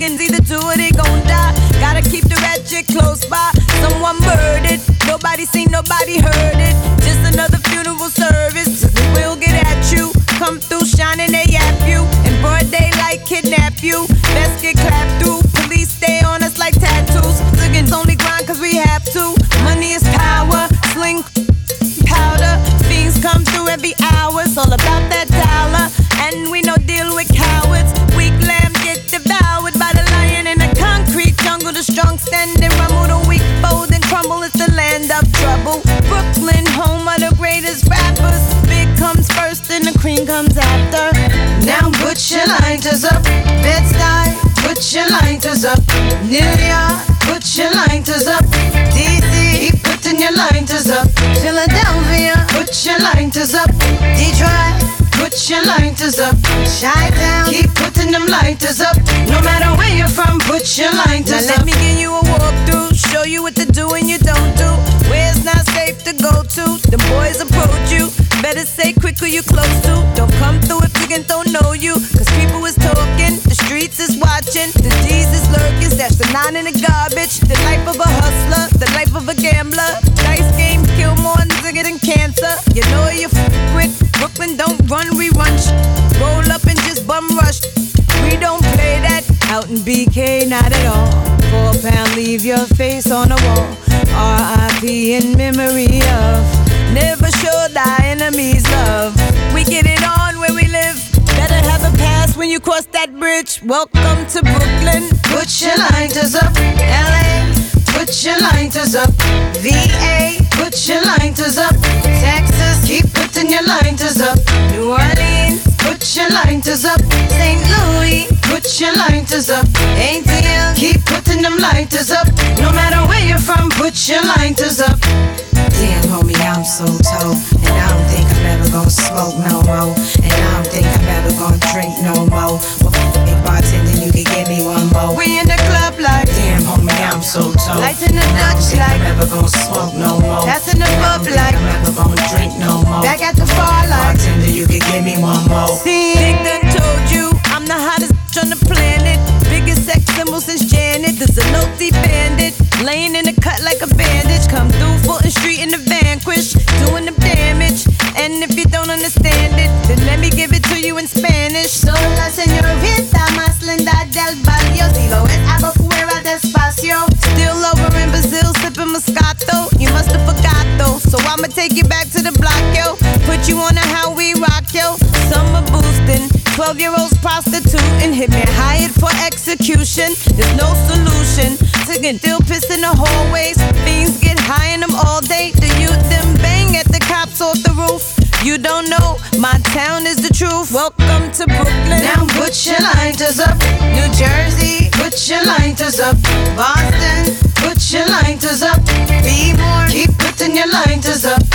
Ziggins either do or they gon' die. Gotta keep the ratchet close by. Someone murdered, nobody seen, nobody heard it. Just another funeral service. We'll get at you. Come through shining, they yap you. In broad daylight, kidnap you. Best get clapped through. Police stay on us like tattoos. Ziggins only grind cause we have to. Money is power. Sling powder. Fiends come through every hour. It's all about that dollar. And we no deal with cowards. Weak lamb get devoured by the lion in the concrete jungle. The strong stand and rumble. The weak fold and crumble. It's the land of trouble. Brooklyn, home of the greatest rappers. Big comes first and the cream comes after. Now put your lighters up. Bed-Stuy, put your lighters up. New York, put your lighters up. DC, keep putting your lighters up. Philadelphia, put your lighters up. Detroit, put your lighters up. Chi-Town, keep putting them lighters up. No matter where you're from, put your lighters up. Now let me give you a walkthrough, show you what to do and you don't do. Where it's not safe to go to, the boys approach you. Better say quick who you close to. Don't come through if you don't know you. Cause people is talking, the streets is watching. The D's is lurking, stash the 9 in the garbage. The life of a hustler, the life of a gambler. Dice games kill more nigga than cancer. You know you with Brooklyn, don't run, we run. Roll up and just bum rush. We don't play that out in BK, not at all. £4, leave your face on the wall. R.I.P. in memory of. Never show thy enemies love. We get it on where we live. Better have a pass when you cross that bridge. Welcome to Brooklyn. Put your lighters up. LA, put your lighters up. VA, put your lighters up. Texas, keep putting your lighters up. New Orleans, put your lighters up. St. Louis, put your lighters up. ATL, keep putting them lighters up. No matter where you're from, put your lighters up. Damn, homie, I'm so told. And I don't think I'm ever gonna smoke no more. And I don't think I'm ever gonna drink no more. But big bartender, you can give me one more. We in the club like. Damn, homie, I'm so told. Lights in the and I don't Dutch think like. I'm ever gonna smoke no more. That's in the pub like. I'm ever gonna drink no more. Back at the bar like. Bartender, you can give me one more. See, Big done told you I'm the hottest on the planet. Biggest sex symbol since Janet. There's a no-D bandit. Laying in the cut like a bandage. Come through Fulton Street in the Vanquish. Doing the damage. And if you don't understand it, then let me give it to you in Spanish. Sola señorita más linda del barrio. Si lo es hago fuera despacio. Still over in Brazil sipping Moscato. You must have forgot though. So I'ma take you back to the block, yo. Put you on a how we rock, yo. Summer boosting. 12-year-olds prostituting. Hit me hired for execution. There's no solution. Tiggin' still piss in the hallways. Fiends get high in them all day. The youth them bang at the cops off the roof. You don't know, my town is the truth. Welcome to Brooklyn. Now put your lighters up. New Jersey, put your lighters up. Boston, put your lighters up. Be more, keep putting your lighters up.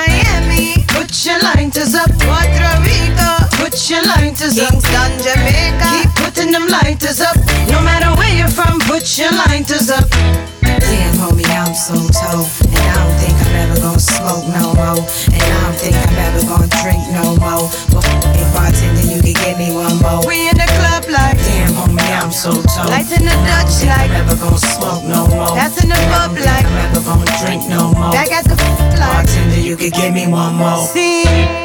Miami, put your lighters up. Puerto Rico, put your lighters up. Kingston, Jamaica, keep putting them lighters up. No matter where you're from, put your lighters up. Damn, homie, I'm so told. And I don't think I'm ever gonna smoke no more. And I don't think I'm ever gonna drink no more. But big bartender, you can give me one more. We in the club like. Damn, homie, I'm so told. Lights in the And I don't Dutch think like. I'm ever gonna smoke no more. That's in the And I pub don't think like. I'm ever gonna drink no more. Back at the like. Bartender, you can give me one more. See.